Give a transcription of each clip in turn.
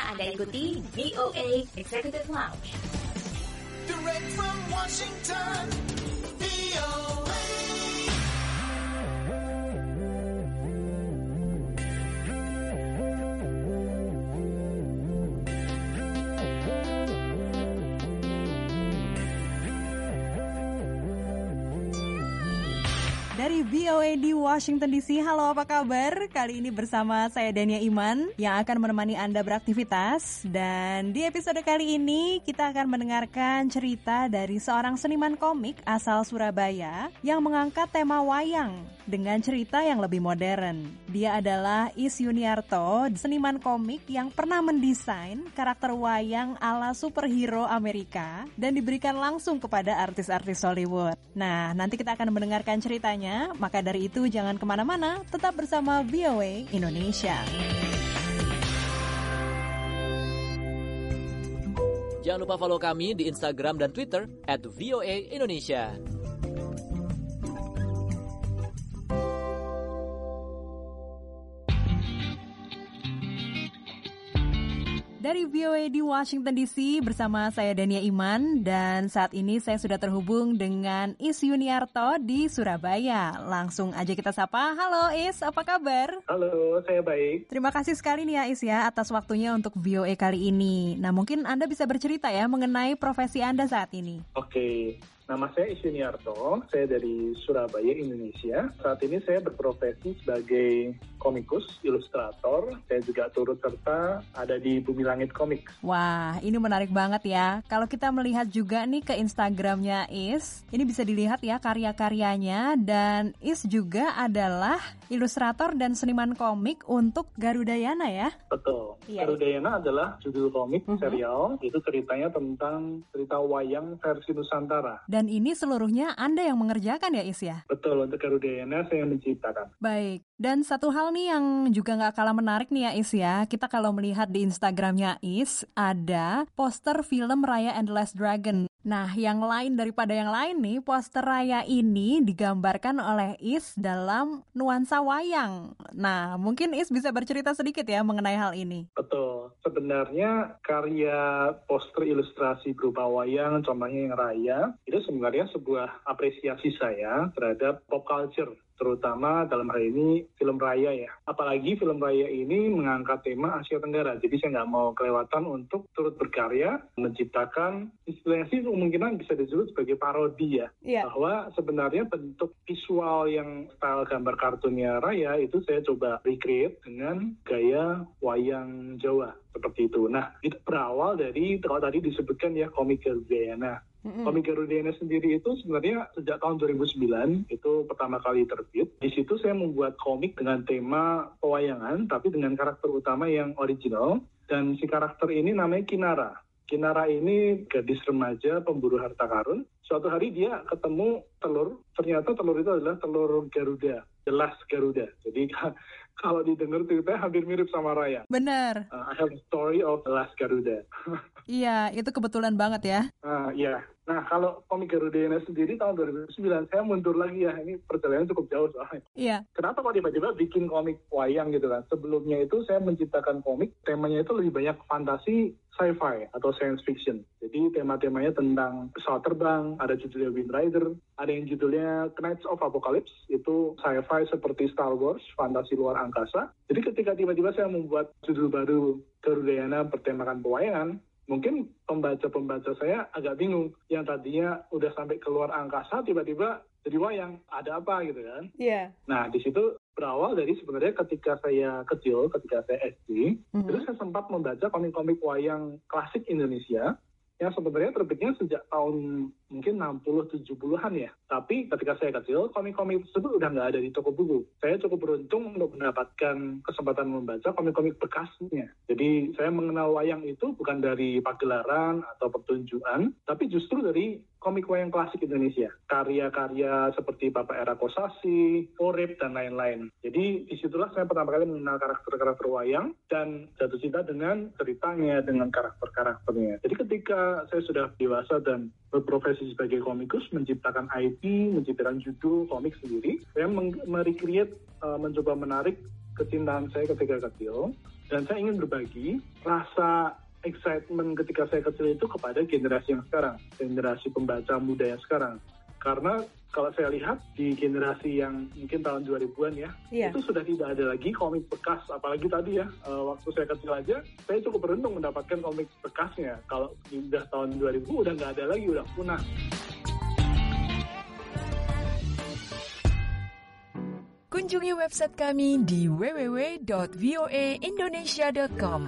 Anda ikuti VOA Executive Lounge. Direct from Washington, VOA. Dari VOA di Washington DC, halo apa kabar? Kali ini bersama saya Dania Iman yang akan menemani Anda beraktivitas. Dan di episode kali ini kita akan mendengarkan cerita dari seorang seniman komik asal Surabaya yang mengangkat tema wayang dengan cerita yang lebih modern. Dia adalah Is Yuniarto, seniman komik yang pernah mendesain karakter wayang ala superhero Amerika dan diberikan langsung kepada artis-artis Hollywood. Nah, nanti kita akan mendengarkan ceritanya. Maka dari itu jangan kemana-mana, tetap bersama VOA Indonesia. Jangan lupa follow kami di Instagram dan Twitter @VOA Indonesia. Dari VOA di Washington DC bersama saya Dania Iman dan saat ini saya sudah terhubung dengan Is Yuniarto di Surabaya. Langsung aja kita sapa. Halo Is, apa kabar? Halo, saya baik. Terima kasih sekali nih ya Is ya atas waktunya untuk VOA kali ini. Nah mungkin Anda bisa bercerita ya mengenai profesi Anda saat ini. Oke. Nama saya Is Yuniarto, saya dari Surabaya, Indonesia. Saat ini saya berprofesi sebagai komikus, ilustrator. Saya juga turut serta ada di Bumi Langit Komik. Wah, ini menarik banget ya. Kalau kita melihat juga nih ke Instagramnya Is, ini bisa dilihat ya karya-karyanya. Dan Is juga adalah ilustrator dan seniman komik untuk Garudayana ya? Betul. Iya. Garudayana adalah judul komik serial. Itu ceritanya tentang cerita wayang versi Nusantara. Dan ini seluruhnya Anda yang mengerjakan ya Is ya? Betul, untuk Garudayana saya yang menciptakan. Baik, dan satu hal nih yang juga gak kalah menarik nih ya Is ya, kita kalau melihat di Instagramnya Is, ada poster film Raya and the Last Dragon. Nah, yang lain daripada yang lain nih, poster Raya ini digambarkan oleh Is dalam nuansa wayang. Nah, mungkin Is bisa bercerita sedikit ya mengenai hal ini. Betul, sebenarnya karya poster ilustrasi berupa wayang, contohnya yang Raya, itu sebenarnya sebuah apresiasi saya terhadap pop culture, terutama dalam hal ini film Raya ya. Apalagi film Raya ini mengangkat tema Asia Tenggara, jadi saya nggak mau kelewatan untuk turut berkarya, menciptakan istilahnya sih kemungkinan bisa disebut sebagai parodi ya. Bahwa sebenarnya bentuk visual yang style gambar kartunnya Raya itu saya coba recreate dengan gaya wayang Jawa, seperti itu. Nah, itu berawal dari, kalau tadi disebutkan ya, komik Garudayana. Komik Garudayana sendiri itu sebenarnya sejak tahun 2009 itu pertama kali terbit. Di situ saya membuat komik dengan tema pewayangan, tapi dengan karakter utama yang original. Dan si karakter ini namanya Kinara. Kinara ini gadis remaja pemburu harta karun. Suatu hari dia ketemu telur, ternyata telur itu adalah telur Garuda, the last Garuda. Jadi kalau didengar ceritanya hampir mirip sama Raya. Benar. I have a story of the last Garuda. Iya, itu kebetulan banget ya. Iya. Nah, kalau komik Garudayana sendiri tahun 2009, saya mundur lagi ya. Ini perjalanan cukup jauh soalnya. Iya. Kenapa kok tiba-tiba bikin komik wayang gitu kan? Sebelumnya itu saya menciptakan komik, temanya itu lebih banyak fantasi sci-fi atau science fiction. Jadi tema-temanya tentang pesawat terbang, ada judulnya Wind Rider, ada yang judulnya Knights of Apocalypse, itu sci-fi seperti Star Wars, fantasi luar angkasa. Jadi ketika tiba-tiba saya membuat judul baru Garudayana bertemakan pewayangan, mungkin pembaca-pembaca saya agak bingung. Yang tadinya udah sampai keluar angkasa, tiba-tiba jadi wayang. Ada apa gitu kan? Iya. Nah, di situ berawal dari sebenarnya ketika saya kecil, ketika saya SD, terus saya sempat membaca komik-komik wayang klasik Indonesia, yang sebenarnya terbitnya sejak tahun mungkin 60-70-an ya. Tapi ketika saya kecil, komik-komik tersebut udah nggak ada di toko buku. Saya cukup beruntung untuk mendapatkan kesempatan membaca komik-komik bekasnya. Jadi saya mengenal wayang itu bukan dari pagelaran atau pertunjukan, tapi justru dari komik wayang klasik Indonesia. Karya-karya seperti Bapak Era Kosasi, Urip, dan lain-lain. Jadi disitulah saya pertama kali mengenal karakter-karakter wayang dan jatuh cinta dengan ceritanya, dengan karakter-karakternya. Jadi ketika saya sudah dewasa dan berprofesi sebagai komikus, menciptakan IP, menciptakan judul komik sendiri, saya merecreate, mencoba menarik kecintaan saya ketika kecil, dan saya ingin berbagi rasa excitement ketika saya kecil itu kepada generasi yang sekarang, generasi pembaca muda yang sekarang. Karena kalau saya lihat di generasi yang mungkin tahun 2000-an ya, itu sudah tidak ada lagi komik bekas, apalagi tadi ya, waktu saya kecil aja, saya cukup beruntung mendapatkan komik bekasnya. Kalau udah tahun 2000 udah nggak ada lagi, udah punah. Kunjungi website kami di www.voaindonesia.com.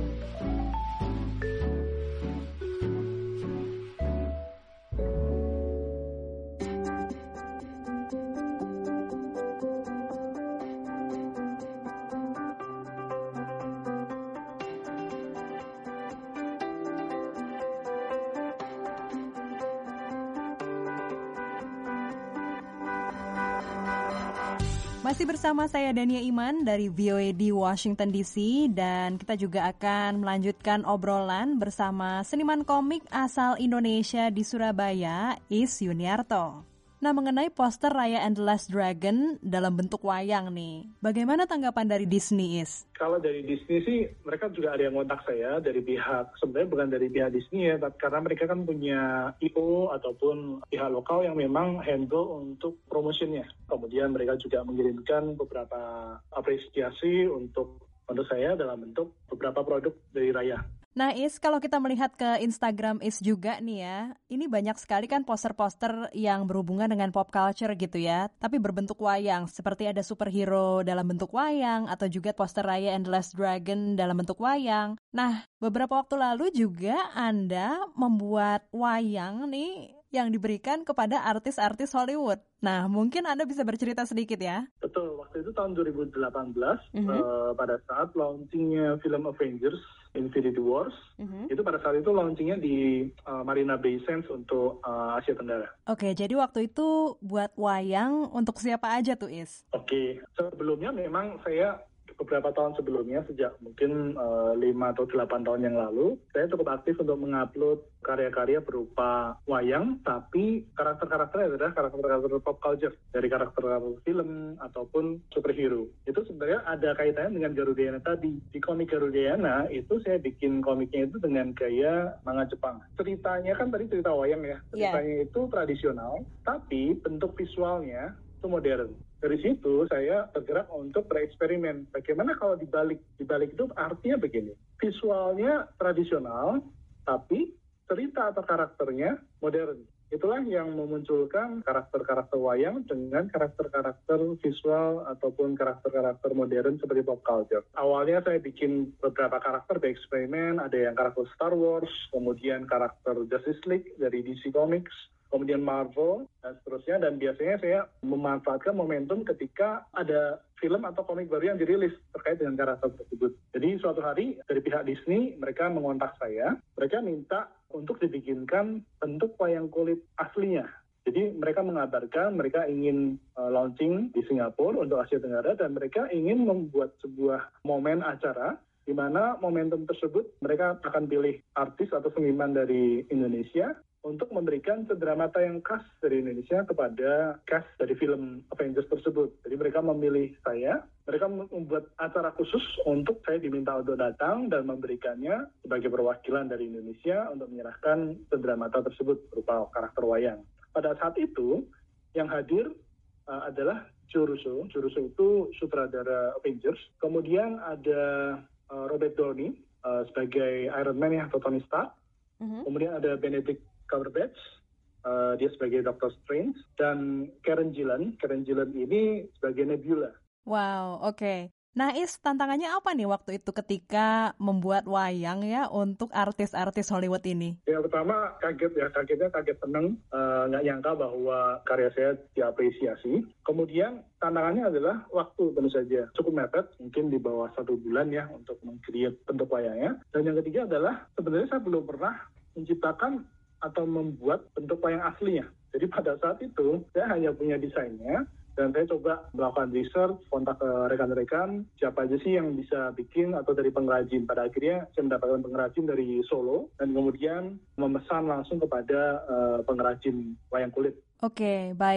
Masih bersama saya Dania Iman dari VOA di Washington DC, dan kita juga akan melanjutkan obrolan bersama seniman komik asal Indonesia di Surabaya, Is Yuniarto. Nah, mengenai poster Raya and the Last Dragon dalam bentuk wayang nih, bagaimana tanggapan dari Disney, Is? Kalau dari Disney sih, mereka juga ada yang ngontak saya dari pihak, sebenarnya bukan dari pihak Disney ya, karena mereka kan punya I.O. ataupun pihak lokal yang memang handle untuk promotionnya. Kemudian mereka juga mengirimkan beberapa apresiasi untuk saya dalam bentuk beberapa produk dari Raya. Nah, Is, kalau kita melihat ke Instagram Is juga nih ya, ini banyak sekali kan poster-poster yang berhubungan dengan pop culture gitu ya, tapi berbentuk wayang, seperti ada superhero dalam bentuk wayang, atau juga poster Raya and the Last Dragon dalam bentuk wayang. Nah, beberapa waktu lalu juga Anda membuat wayang nih yang diberikan kepada artis-artis Hollywood. Nah, mungkin Anda bisa bercerita sedikit ya? Betul, waktu itu tahun 2018, pada saat launchingnya film Avengers Infinity Wars, itu pada saat itu launchingnya di Marina Bay Sands untuk Asia Tenggara. Oke, jadi waktu itu buat wayang untuk siapa aja tuh, Is? Oke, sebelumnya memang saya beberapa tahun sebelumnya, sejak mungkin 5 atau 8 tahun yang lalu, saya cukup aktif untuk mengupload karya-karya berupa wayang, tapi karakter-karakternya adalah karakter-karakter pop culture, dari karakter film ataupun superhero. Itu sebenarnya ada kaitannya dengan Garudayana tadi. Di komik Garudayana itu saya bikin komiknya itu dengan gaya manga Jepang. Ceritanya kan tadi cerita wayang ya, ceritanya itu tradisional, tapi bentuk visualnya itu modern. Dari situ saya bergerak untuk bereksperimen. Bagaimana kalau dibalik itu artinya begini. Visualnya tradisional, tapi cerita atau karakternya modern. Itulah yang memunculkan karakter-karakter wayang dengan karakter-karakter visual ataupun karakter-karakter modern seperti pop culture. Awalnya saya bikin beberapa karakter bereksperimen, ada yang karakter Star Wars, kemudian karakter Justice League dari DC Comics, kemudian Marvel, dan seterusnya. Dan biasanya saya memanfaatkan momentum ketika ada film atau komik baru yang dirilis terkait dengan karakter tersebut. Jadi suatu hari dari pihak Disney, mereka mengontak saya, mereka minta untuk dibikinkan bentuk wayang kulit aslinya. Jadi mereka mengabarkan mereka ingin launching di Singapura untuk Asia Tenggara, dan mereka ingin membuat sebuah momen acara di mana momentum tersebut mereka akan pilih artis atau seniman dari Indonesia untuk memberikan cenderamata yang khas dari Indonesia kepada cast dari film Avengers tersebut. Jadi mereka memilih saya, mereka membuat acara khusus untuk saya diminta untuk datang dan memberikannya sebagai perwakilan dari Indonesia untuk menyerahkan cenderamata tersebut berupa karakter wayang. Pada saat itu, yang hadir adalah Joe Russo. Joe Russo itu sutradara Avengers. Kemudian ada Robert Downey sebagai Iron Man atau Tony Stark. Kemudian ada Benedict Cumberbatch, dia sebagai Doctor Strange, dan Karen Gillan ini sebagai Nebula. Wow, oke. Nah, Is, tantangannya apa nih waktu itu ketika membuat wayang ya untuk artis-artis Hollywood ini? Ya, pertama kagetnya senang, nggak nyangka bahwa karya saya diapresiasi. Kemudian tantangannya adalah waktu, tentu saja cukup mepet, mungkin di bawah 1 bulan ya untuk meng-create bentuk wayangnya. Dan yang ketiga adalah sebenarnya saya belum pernah menciptakan atau membuat bentuk wayang aslinya. Jadi pada saat itu saya hanya punya desainnya, dan saya coba melakukan research, kontak ke rekan-rekan, siapa aja sih yang bisa bikin atau dari pengrajin. Pada akhirnya saya mendapatkan pengrajin dari Solo, dan kemudian memesan langsung kepada pengrajin wayang kulit. Oke, baik.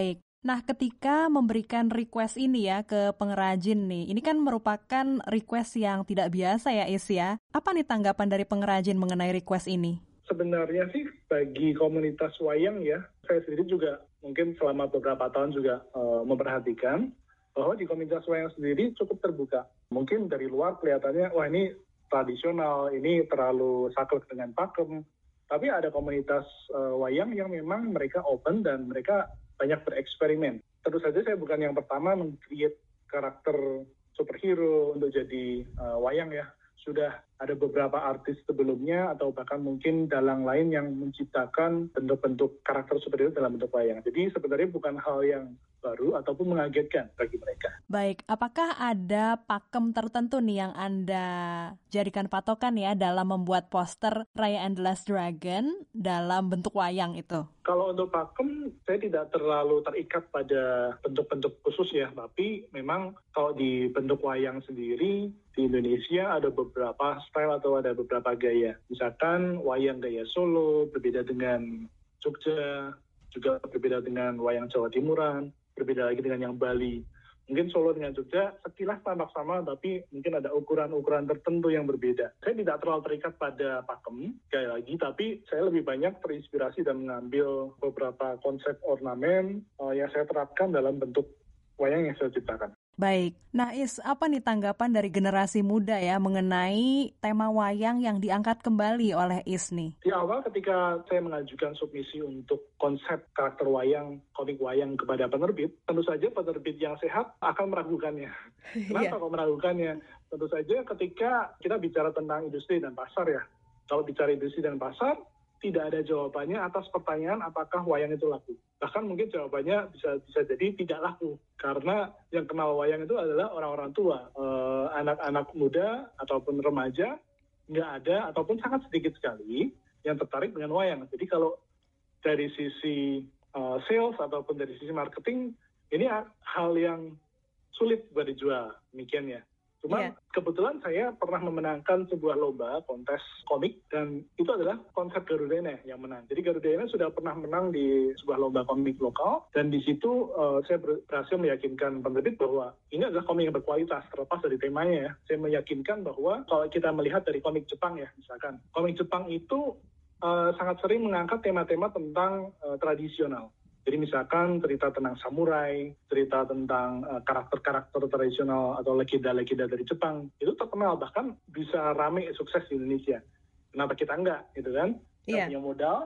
Nah, ketika memberikan request ini ya ke pengrajin nih, ini kan merupakan request yang tidak biasa ya, Is ya. Apa nih tanggapan dari pengrajin mengenai request ini? Sebenarnya sih bagi komunitas wayang ya, saya sendiri juga mungkin selama beberapa tahun juga memperhatikan bahwa di komunitas wayang sendiri cukup terbuka. Mungkin dari luar kelihatannya, wah ini tradisional, ini terlalu saklek dengan pakem. Tapi ada komunitas wayang yang memang mereka open dan mereka banyak bereksperimen. Tentu saja saya bukan yang pertama meng-create karakter superhero untuk jadi wayang ya. Sudah ada beberapa artis sebelumnya atau bahkan mungkin dalang lain yang menciptakan bentuk-bentuk karakter superhero dalam bentuk wayang. Jadi sebenarnya bukan hal yang baru ataupun mengagetkan bagi mereka. Baik, apakah ada pakem tertentu nih yang Anda jadikan patokan ya dalam membuat poster Raya and the Last Dragon dalam bentuk wayang itu? Kalau untuk pakem, saya tidak terlalu terikat pada bentuk-bentuk khusus ya, tapi memang kalau di bentuk wayang sendiri, di Indonesia ada beberapa style atau ada beberapa gaya. Misalkan wayang gaya Solo, berbeda dengan Jogja, juga berbeda dengan wayang Jawa Timuran, berbeda lagi dengan yang Bali. Mungkin Solo dengan Jogja sekilas tampak sama, tapi mungkin ada ukuran-ukuran tertentu yang berbeda. Saya tidak terlalu terikat pada pakem, sekali lagi, tapi saya lebih banyak terinspirasi dan mengambil beberapa konsep ornamen yang saya terapkan dalam bentuk wayang yang saya ciptakan. Baik, nah Is, apa nih tanggapan dari generasi muda ya mengenai tema wayang yang diangkat kembali oleh Is nih? Di awal ketika saya mengajukan submisi untuk konsep karakter wayang, komik wayang kepada penerbit, tentu saja penerbit yang sehat akan meragukannya. Kenapa kok meragukannya? Tentu saja ketika kita bicara tentang industri dan pasar ya. Kalau bicara industri dan pasar, tidak ada jawabannya atas pertanyaan apakah wayang itu laku. Bahkan mungkin jawabannya bisa jadi tidak laku. Karena yang kenal wayang itu adalah orang-orang tua. Anak-anak muda ataupun remaja nggak ada ataupun sangat sedikit sekali yang tertarik dengan wayang. Jadi kalau dari sisi sales ataupun dari sisi marketing, ini hal yang sulit buat dijual, demikian ya. Cuma kebetulan saya pernah memenangkan sebuah lomba kontes komik dan itu adalah konsep Garudena yang menang. Jadi Garudena sudah pernah menang di sebuah lomba komik lokal dan di situ saya berhasil meyakinkan penerbit bahwa ini adalah komik yang berkualitas terlepas dari temanya ya. Saya meyakinkan bahwa kalau kita melihat dari komik Jepang ya, misalkan komik Jepang itu sangat sering mengangkat tema-tema tentang tradisional. Jadi misalkan cerita tentang samurai, cerita tentang karakter-karakter tradisional atau legenda-legenda dari Jepang, itu terkenal, bahkan bisa rame sukses di Indonesia. Kenapa kita enggak, gitu kan? Kita punya modal,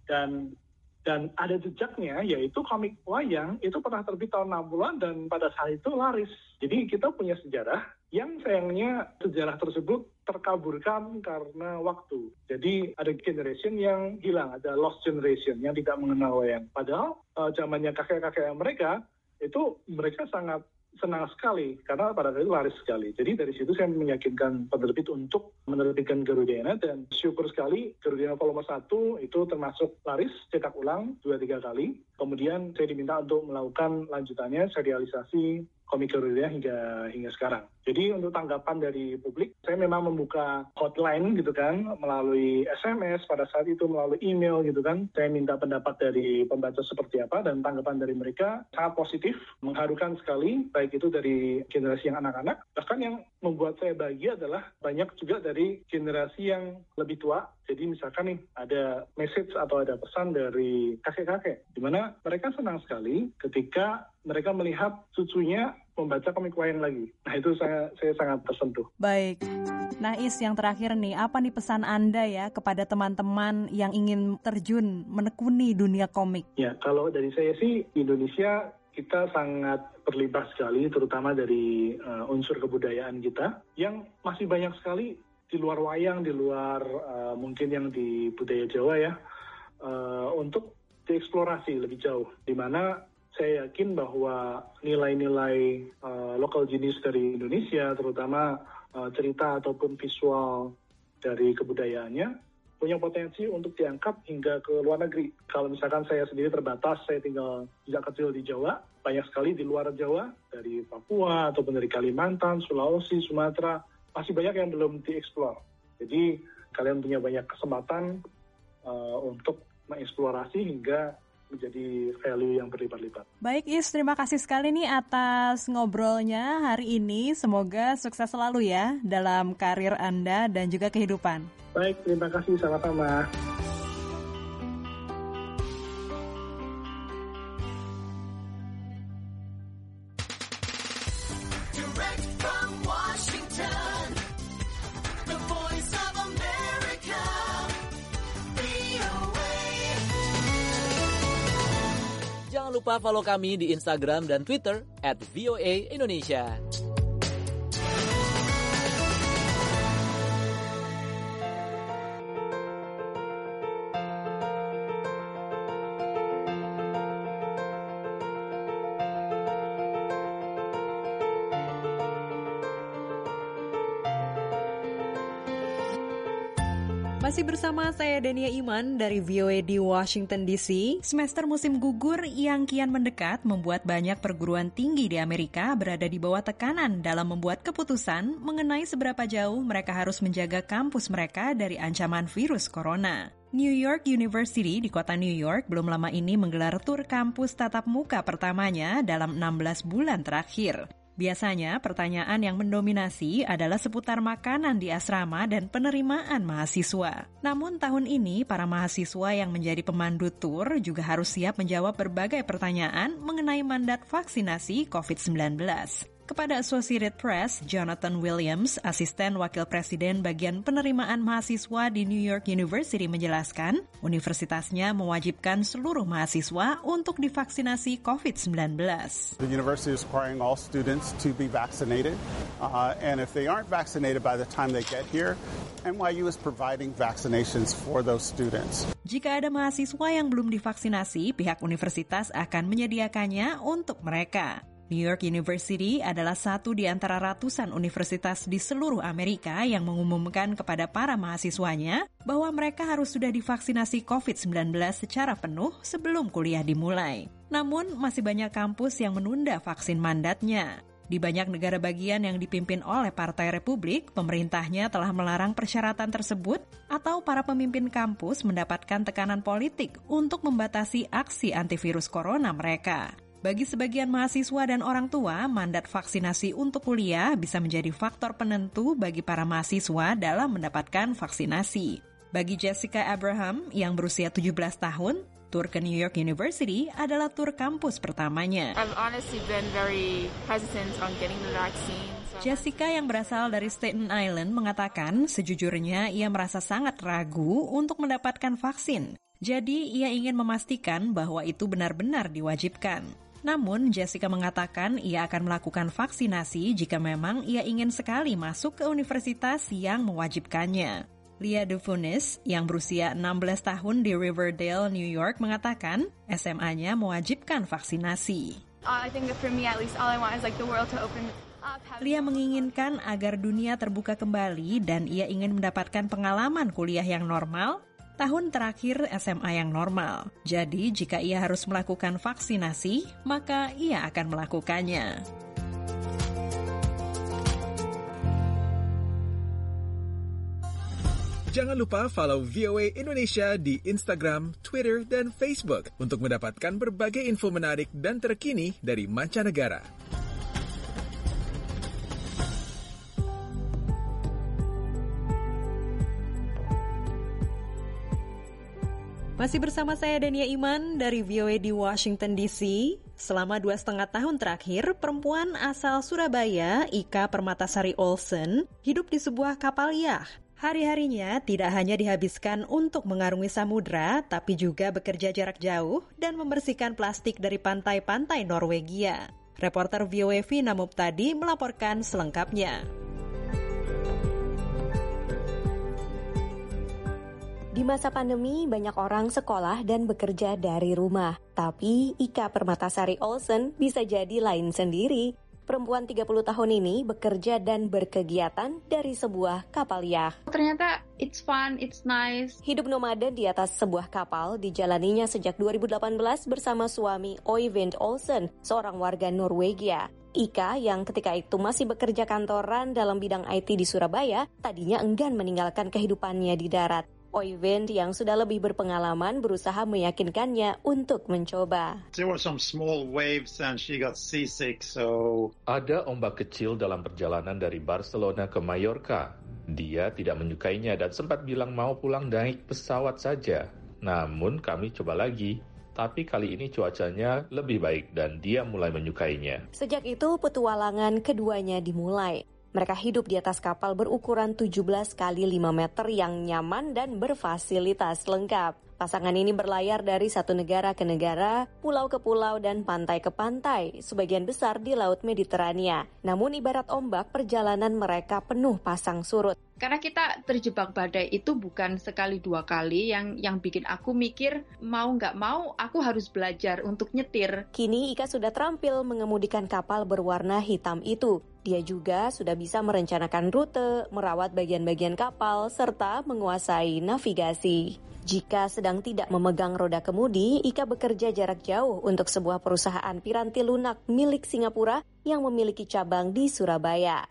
dan ada jejaknya, yaitu komik wayang, itu pernah terbit tahun 60-an, dan pada saat itu laris. Jadi kita punya sejarah, yang sayangnya sejarah tersebut terkaburkan karena waktu. Jadi ada generation yang hilang, ada lost generation yang tidak mengenal wayang. Padahal zamannya kakek-kakek mereka, itu mereka sangat senang sekali karena pada saat itu laris sekali. Jadi dari situ saya meyakinkan penerbit untuk menerbitkan Garudena dan syukur sekali Garudena volume 1 itu termasuk laris, cetak ulang 2-3 kali. Kemudian saya diminta untuk melakukan lanjutannya serialisasi komik Garudena hingga sekarang. Jadi untuk tanggapan dari publik, saya memang membuka hotline gitu kan, melalui SMS pada saat itu, melalui email gitu kan. Saya minta pendapat dari pembaca seperti apa, dan tanggapan dari mereka sangat positif, mengharukan sekali, baik itu dari generasi yang anak-anak. Bahkan yang membuat saya bahagia adalah banyak juga dari generasi yang lebih tua. Jadi misalkan nih, ada message atau ada pesan dari kakek-kakek, di mana mereka senang sekali ketika mereka melihat cucunya membaca komik wayang lagi. Nah itu saya sangat tersentuh. Baik. Nah Is, yang terakhir nih, apa nih pesan Anda ya kepada teman-teman yang ingin terjun menekuni dunia komik? Ya, kalau dari saya sih, di Indonesia kita sangat berlimpah sekali, terutama dari unsur kebudayaan kita, yang masih banyak sekali di luar wayang, di luar mungkin yang di budaya Jawa ya, untuk dieksplorasi lebih jauh, di mana saya yakin bahwa nilai-nilai lokal genius dari Indonesia, terutama cerita ataupun visual dari kebudayaannya, punya potensi untuk diangkat hingga ke luar negeri. Kalau misalkan saya sendiri terbatas, saya tinggal sejak kecil di Jawa, banyak sekali di luar Jawa, dari Papua ataupun dari Kalimantan, Sulawesi, Sumatera, masih banyak yang belum dieksplor. Jadi kalian punya banyak kesempatan untuk mengeksplorasi hingga menjadi value yang berlipat-lipat. Baik Is, terima kasih sekali nih atas ngobrolnya hari ini. Semoga sukses selalu ya dalam karir Anda dan juga kehidupan. Baik, terima kasih, sama-sama. Direct from Washington, the voice of America, VOA. Jangan lupa follow kami di Instagram dan Twitter @VOA_Indonesia. Masih bersama saya Dania Iman dari VOA di Washington DC. Semester musim gugur yang kian mendekat membuat banyak perguruan tinggi di Amerika berada di bawah tekanan dalam membuat keputusan mengenai seberapa jauh mereka harus menjaga kampus mereka dari ancaman virus corona. New York University di kota New York belum lama ini menggelar tur kampus tatap muka pertamanya dalam 16 bulan terakhir. Biasanya pertanyaan yang mendominasi adalah seputar makanan di asrama dan penerimaan mahasiswa. Namun tahun ini para mahasiswa yang menjadi pemandu tur juga harus siap menjawab berbagai pertanyaan mengenai mandat vaksinasi COVID-19. Kepada Associated Press, Jonathan Williams, asisten wakil presiden bagian penerimaan mahasiswa di New York University menjelaskan, universitasnya mewajibkan seluruh mahasiswa untuk divaksinasi COVID-19. The university is requiring all students to be vaccinated, and if they aren't vaccinated by the time they get here, NYU is providing vaccinations for those students. Jika ada mahasiswa yang belum divaksinasi, pihak universitas akan menyediakannya untuk mereka. New York University adalah satu di antara ratusan universitas di seluruh Amerika yang mengumumkan kepada para mahasiswanya bahwa mereka harus sudah divaksinasi COVID-19 secara penuh sebelum kuliah dimulai. Namun, masih banyak kampus yang menunda vaksin mandatnya. Di banyak negara bagian yang dipimpin oleh Partai Republik, pemerintahnya telah melarang persyaratan tersebut atau para pemimpin kampus mendapatkan tekanan politik untuk membatasi aksi antivirus corona mereka. Bagi sebagian mahasiswa dan orang tua, mandat vaksinasi untuk kuliah bisa menjadi faktor penentu bagi para mahasiswa dalam mendapatkan vaksinasi. Bagi Jessica Abraham yang berusia 17 tahun, tur ke New York University adalah tur kampus pertamanya. I've honestly been very hesitant on getting the vaccine. Jessica yang berasal dari Staten Island mengatakan sejujurnya ia merasa sangat ragu untuk mendapatkan vaksin. Jadi ia ingin memastikan bahwa itu benar-benar diwajibkan. Namun, Jessica mengatakan ia akan melakukan vaksinasi jika memang ia ingin sekali masuk ke universitas yang mewajibkannya. Leah DeFunis, yang berusia 16 tahun di Riverdale, New York, mengatakan SMA-nya mewajibkan vaksinasi. I think that for me at least all I want is like the world to open up. Leah menginginkan agar dunia terbuka kembali dan ia ingin mendapatkan pengalaman kuliah yang normal, tahun terakhir SMA yang normal. Jadi, jika ia harus melakukan vaksinasi, maka ia akan melakukannya. Jangan lupa follow VOA Indonesia di Instagram, Twitter, dan Facebook untuk mendapatkan berbagai info menarik dan terkini dari mancanegara. Masih bersama saya Dania Iman dari VOA di Washington DC. Selama 2,5 tahun terakhir, perempuan asal Surabaya, Ika Permatasari Olsen, hidup di sebuah kapal yah. Hari-harinya tidak hanya dihabiskan untuk mengarungi samudra, tapi juga bekerja jarak jauh dan membersihkan plastik dari pantai-pantai Norwegia. Reporter VOA Vina Muptadi melaporkan selengkapnya. Di masa pandemi, banyak orang sekolah dan bekerja dari rumah. Tapi Ika Permatasari Olsen bisa jadi lain sendiri. Perempuan 30 tahun ini bekerja dan berkegiatan dari sebuah kapal yah. Ternyata it's fun, it's nice. Hidup nomaden di atas sebuah kapal dijalaninya sejak 2018 bersama suami Øyvind Olsen, seorang warga Norwegia. Ika yang ketika itu masih bekerja kantoran dalam bidang IT di Surabaya, tadinya enggan meninggalkan kehidupannya di darat. Oyvind yang sudah lebih berpengalaman berusaha meyakinkannya untuk mencoba. There were some small waves and she got seasick, so... Ada ombak kecil dalam perjalanan dari Barcelona ke Mallorca. Dia tidak menyukainya dan sempat bilang mau pulang naik pesawat saja. Namun kami coba lagi. Tapi kali ini cuacanya lebih baik dan dia mulai menyukainya. Sejak itu petualangan keduanya dimulai. Mereka hidup di atas kapal berukuran 17 kali 5 meter yang nyaman dan berfasilitas lengkap. Pasangan ini berlayar dari satu negara ke negara, pulau ke pulau dan pantai ke pantai, sebagian besar di Laut Mediterania. Namun ibarat ombak, perjalanan mereka penuh pasang surut. Karena kita terjebak badai itu bukan sekali dua kali yang bikin aku mikir mau nggak mau aku harus belajar untuk nyetir. Kini Ika sudah terampil mengemudikan kapal berwarna hitam itu. Dia juga sudah bisa merencanakan rute, merawat bagian-bagian kapal, serta menguasai navigasi. Jika sedang tidak memegang roda kemudi, Ika bekerja jarak jauh untuk sebuah perusahaan piranti lunak milik Singapura yang memiliki cabang di Surabaya.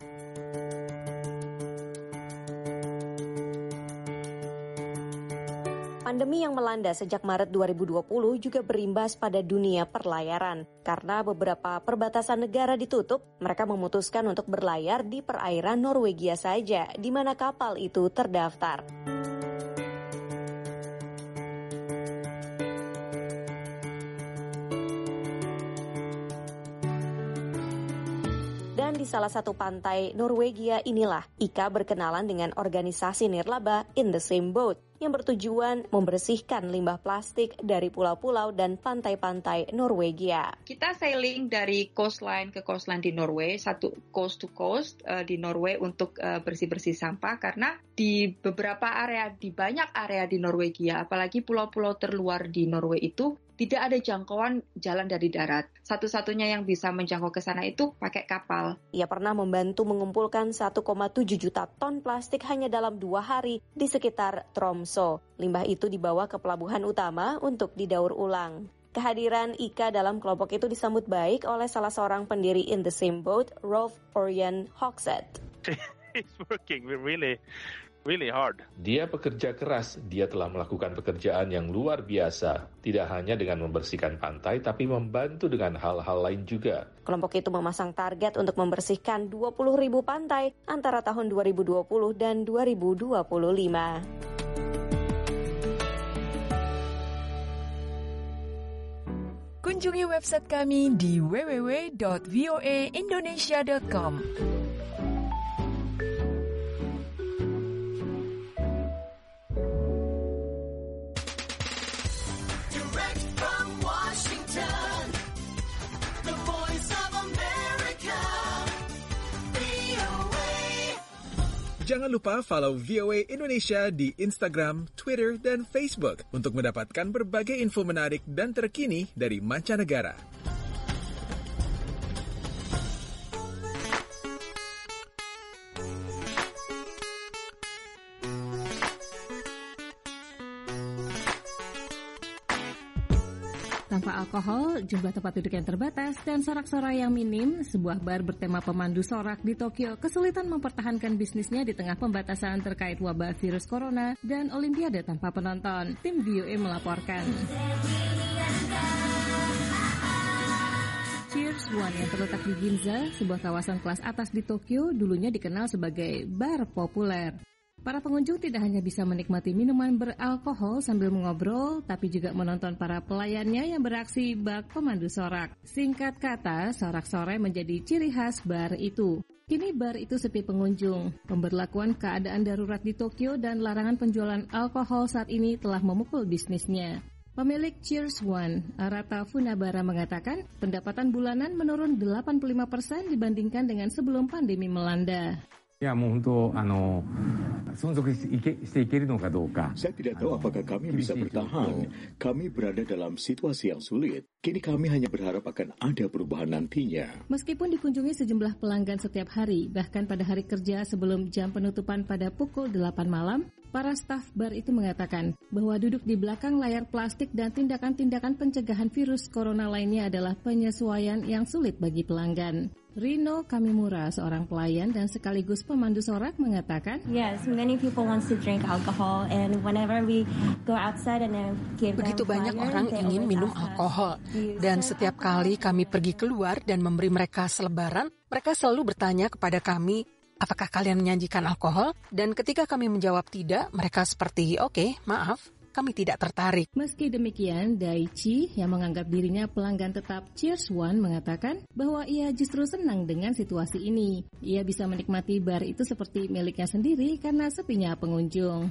Pandemi yang melanda sejak Maret 2020 juga berimbas pada dunia perlayaran. Karena beberapa perbatasan negara ditutup, mereka memutuskan untuk berlayar di perairan Norwegia saja, di mana kapal itu terdaftar. Dan di salah satu pantai Norwegia inilah Ika berkenalan dengan organisasi nirlaba In the Same Boat yang bertujuan membersihkan limbah plastik dari pulau-pulau dan pantai-pantai Norwegia. Kita sailing dari coastline ke coastline di Norway, satu coast to coast di Norway untuk bersih-bersih sampah, karena di beberapa area, di banyak area di Norwegia, apalagi pulau-pulau terluar di Norway itu, tidak ada jangkauan jalan dari darat. Satu-satunya yang bisa menjangkau ke sana itu pakai kapal. Ia pernah membantu mengumpulkan 1,7 juta ton plastik hanya dalam 2 hari di sekitar Tromso. Limbah itu dibawa ke pelabuhan utama untuk didaur ulang. Kehadiran Ika dalam kelompok itu disambut baik oleh salah seorang pendiri In the Same Boat, Rolf Ørjan Hogseth. It's working really hard. Dia pekerja keras, dia telah melakukan pekerjaan yang luar biasa. Tidak hanya dengan membersihkan pantai, tapi membantu dengan hal-hal lain juga. Kelompok itu memasang target untuk membersihkan 20.000 pantai antara tahun 2020 dan 2025. Kunjungi website kami di www.voaindonesia.com. Jangan lupa follow VOA Indonesia di Instagram, Twitter, dan Facebook untuk mendapatkan berbagai info menarik dan terkini dari mancanegara. Tanpa alkohol, jumlah tempat duduk yang terbatas, dan sorak-sorai yang minim, sebuah bar bertema pemandu sorak di Tokyo kesulitan mempertahankan bisnisnya di tengah pembatasan terkait wabah virus corona dan olimpiade tanpa penonton. Tim VOA melaporkan. Cheers One yang terletak di Ginza, sebuah kawasan kelas atas di Tokyo, dulunya dikenal sebagai bar populer. Para pengunjung tidak hanya bisa menikmati minuman beralkohol sambil mengobrol, tapi juga menonton para pelayannya yang beraksi bak pemandu sorak. Singkat kata, sorak-sorai menjadi ciri khas bar itu. Kini bar itu sepi pengunjung. Pemberlakuan keadaan darurat di Tokyo dan larangan penjualan alkohol saat ini telah memukul bisnisnya. Pemilik Cheers One, Arata Funabara mengatakan, pendapatan bulanan menurun 85% dibandingkan dengan sebelum pandemi melanda. Saya tidak tahu apakah kami bisa bertahan. Kami berada dalam situasi yang sulit. Kini kami hanya berharap akan ada perubahan nantinya. Meskipun dikunjungi sejumlah pelanggan setiap hari, bahkan pada hari kerja sebelum jam penutupan pada pukul 8 malam, para staf bar itu mengatakan bahwa duduk di belakang layar plastik dan tindakan-tindakan pencegahan virus corona lainnya adalah penyesuaian yang sulit bagi pelanggan. Rino Kamimura, seorang pelayan dan sekaligus pemandu sorak, mengatakan, Yes, many people want to drink alcohol, and whenever we go outside and then give them begitu banyak flyers, orang they ingin always minum ask us. alkohol. Dan setiap kali kami pergi keluar dan memberi mereka selebaran, mereka selalu bertanya kepada kami, apakah kalian menyajikan alkohol? Dan ketika kami menjawab tidak, mereka seperti, oke, maaf, kami tidak tertarik. Meski demikian, Daichi yang menganggap dirinya pelanggan tetap Cheers One mengatakan bahwa ia justru senang dengan situasi ini. Ia bisa menikmati bar itu seperti miliknya sendiri karena sepinya pengunjung.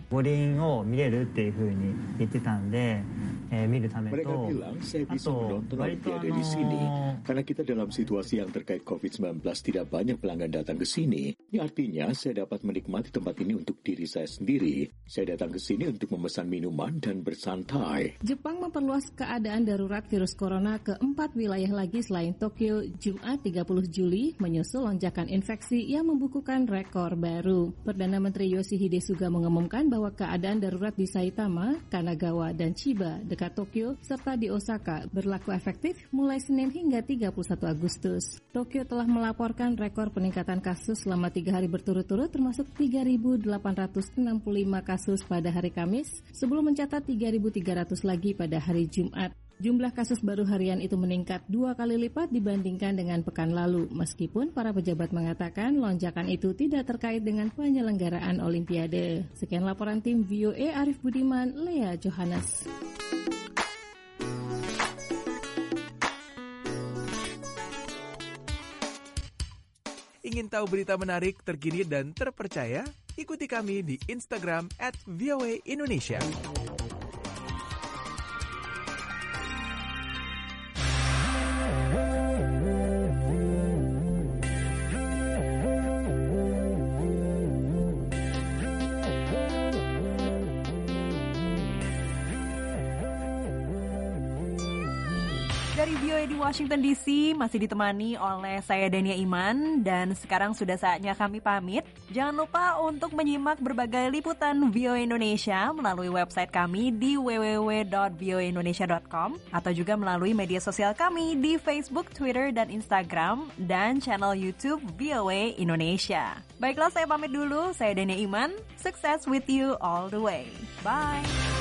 Mereka bilang saya bisa menonton Olimpiade di sini karena kita dalam situasi yang terkait COVID-19 tidak banyak pelanggan datang ke sini. Ini artinya saya dapat menikmati tempat ini untuk diri saya sendiri. Saya datang ke sini untuk memesan minuman dan bersantai. Jepang memperluas keadaan darurat virus corona ke 4 wilayah lagi selain Tokyo Jumat 30 Juli menyusul lonjakan infeksi yang membukukan rekor baru. Perdana Menteri Yoshihide Suga mengumumkan bahwa keadaan darurat di Saitama, Kanagawa, dan Chiba dekat Tokyo serta di Osaka berlaku efektif mulai Senin hingga 31 Agustus. Tokyo telah melaporkan rekor peningkatan kasus selama 3 hari berturut-turut termasuk 3.865 kasus pada hari Kamis sebelum mencatat 3.300 lagi pada hari Jumat. Jumlah kasus baru harian itu meningkat 2 kali lipat dibandingkan dengan pekan lalu, meskipun para pejabat mengatakan lonjakan itu tidak terkait dengan penyelenggaraan Olimpiade. Sekian laporan tim VOA Arif Budiman, Lea Johannes. Ingin tahu berita menarik, terkini, dan terpercaya? Ikuti kami di Instagram @voaindonesia. Dari VOA di Washington DC masih ditemani oleh saya Dania Iman dan sekarang sudah saatnya kami pamit. Jangan lupa untuk menyimak berbagai liputan VOA Indonesia melalui website kami di www.voaindonesia.com atau juga melalui media sosial kami di Facebook, Twitter, dan Instagram dan channel YouTube VOA Indonesia. Baiklah, saya pamit dulu. Saya Dania Iman. Success with you all the way. Bye.